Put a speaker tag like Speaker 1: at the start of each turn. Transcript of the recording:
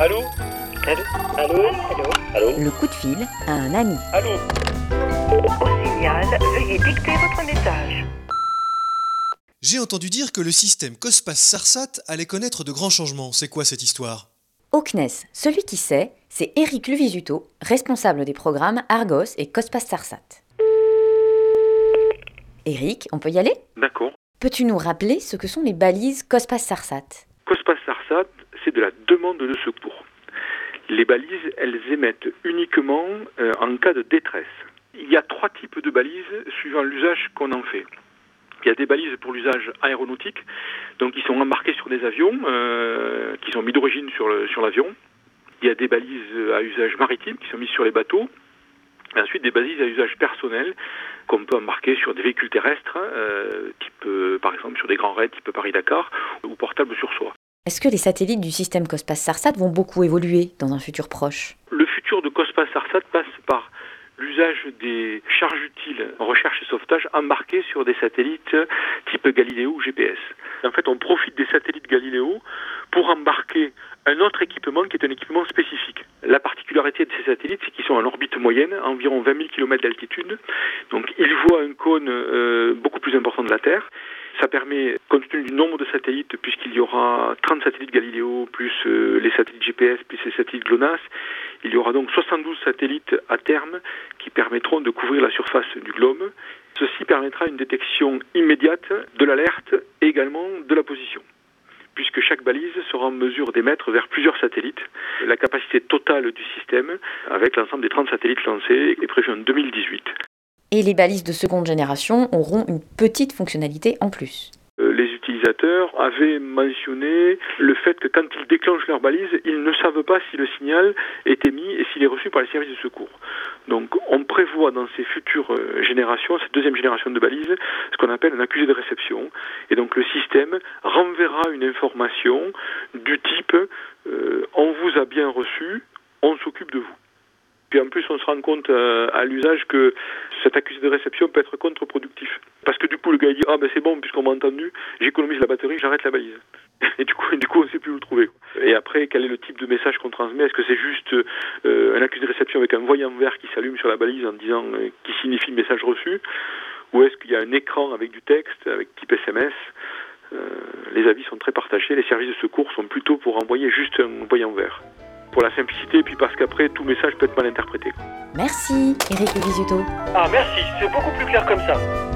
Speaker 1: Allô?
Speaker 2: Allô?
Speaker 1: Allô?
Speaker 2: Allô?
Speaker 1: Allô?
Speaker 3: Le coup de fil à un ami.
Speaker 1: Allô?
Speaker 2: Au signal, veuillez dicter votre message.
Speaker 4: J'ai entendu dire que le système COSPAS-SARSAT allait connaître de grands changements. C'est quoi cette histoire?
Speaker 3: Au CNES, celui qui sait, c'est Éric Luvisuto, responsable des programmes Argos et COSPAS-SARSAT. Éric, on peut y aller?
Speaker 5: D'accord.
Speaker 3: Peux-tu nous rappeler ce que sont les balises COSPAS-SARSAT?
Speaker 5: COSPAS-SARSAT, c'est de la demande de secours. Les balises, elles émettent uniquement en cas de détresse. Il y a 3 types de balises suivant l'usage qu'on en fait. Il y a des balises pour l'usage aéronautique, donc qui sont embarquées sur des avions, qui sont mis d'origine sur l'avion. Il y a des balises à usage maritime qui sont mises sur les bateaux. Et ensuite, des balises à usage personnel qu'on peut embarquer sur des véhicules terrestres, type par exemple sur des grands raids type Paris-Dakar, ou portables sur soi.
Speaker 3: Est-ce que les satellites du système COSPAS-SARSAT vont beaucoup évoluer dans un futur proche?
Speaker 5: Le futur de COSPAS-SARSAT passe par l'usage des charges utiles en recherche et sauvetage embarquées sur des satellites type Galileo ou GPS. En fait, on profite des satellites Galileo pour embarquer un autre équipement qui est un équipement spécifique. La particularité de ces satellites, c'est qu'ils sont en orbite moyenne, à environ 20 000 km d'altitude. Donc ils voient un cône beaucoup plus important de la Terre. Ça permet, compte tenu du nombre de satellites, puisqu'il y aura 30 satellites Galileo, plus les satellites GPS, plus les satellites GLONASS, il y aura donc 72 satellites à terme qui permettront de couvrir la surface du globe. Ceci permettra une détection immédiate de l'alerte et également de la position, puisque chaque balise sera en mesure d'émettre vers plusieurs satellites. La capacité totale du système, avec l'ensemble des 30 satellites lancés, est prévue en 2018.
Speaker 3: Et les balises de seconde génération auront une petite fonctionnalité en plus.
Speaker 5: Les utilisateurs avaient mentionné le fait que quand ils déclenchent leur balise, ils ne savent pas si le signal est émis et s'il est reçu par les services de secours. Donc on prévoit dans ces futures générations, cette deuxième génération de balises, ce qu'on appelle un accusé de réception. Et donc le système renverra une information du type on vous a bien reçu, on s'occupe de vous. Puis en plus, on se rend compte à l'usage que cet accusé de réception peut être contre-productif. Parce que du coup, le gars il dit « Ah ben c'est bon, puisqu'on m'a entendu, j'économise la batterie, j'arrête la balise. » Et du coup, on ne sait plus où le trouver. Et après, quel est le type de message qu'on transmet? Est-ce que c'est juste un accusé de réception avec un voyant vert qui s'allume sur la balise en disant qui signifie message reçu? Ou est-ce qu'il y a un écran avec du texte, avec type SMS? Les avis sont très partagés. Les services de secours sont plutôt pour envoyer juste un voyant vert. Pour la simplicité, et puis parce qu'après, tout message peut être mal interprété.
Speaker 3: Merci, Éric Luvisuto.
Speaker 1: Ah merci, c'est beaucoup plus clair comme ça.